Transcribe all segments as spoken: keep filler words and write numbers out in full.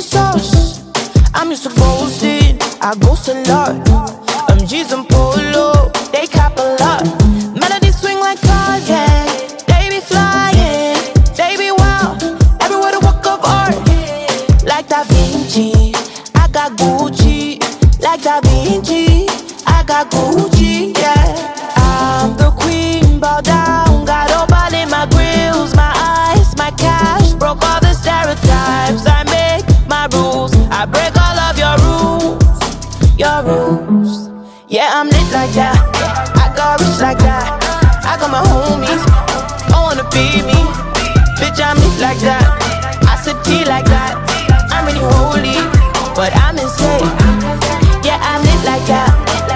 sauce. I'm used to ghosting, I ghost a lot. M G's and Polo, they cap a lot. Melodies swing like cars, yeah. They be flying, they be wild. Everywhere the work of art, like Da Vinci. I got Gucci, like Da Vinci. I got Gucci, yeah. I'm the queen, bow down. Got opal in my grills, my eyes, my cash. Broke all the stereotypes. I make my rules, I break all of your rules, your rules. Yeah, I'm lit like that. I got rich like that. I got my homies, I wanna be me. Bitch, I'm lit like that. I sip tea like that. I'm really holy, but I'm insane. Yeah, I'm lit like that.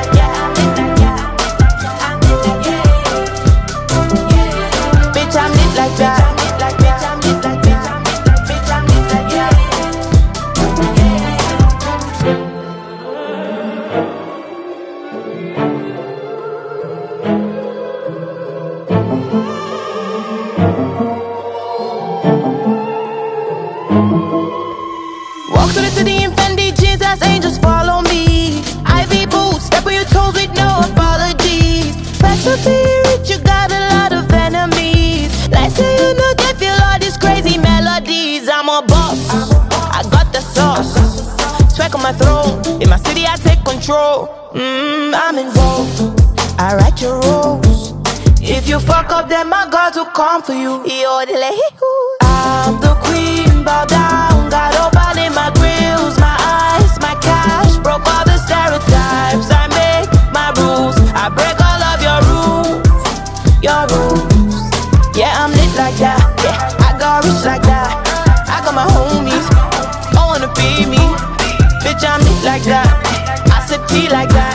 Bitch, I'm lit like that. Bitch, I'm lit like that. Bitch, I'm lit like that. Walk to the city in Fendi jeans, as angels follow me. Ivy boots, step on your toes with no apologies. Back to be rich, you got a lot of enemies. Like say you know they feel all these crazy melodies. I'm a boss, I got the sauce. Swag on my throne, in my city I take control. Mmm, I'm involved, I write your roles. If you fuck up, then my God will come for you. I'm the queen, bow down. Got opal in my grills, my eyes, my cash. Broke all the stereotypes. I make my rules, I break all of your rules, your rules. Yeah, I'm lit like that. Yeah, I got rich like that. I got my homies, I wanna be me. Bitch, I'm lit like that. I sip tea like that.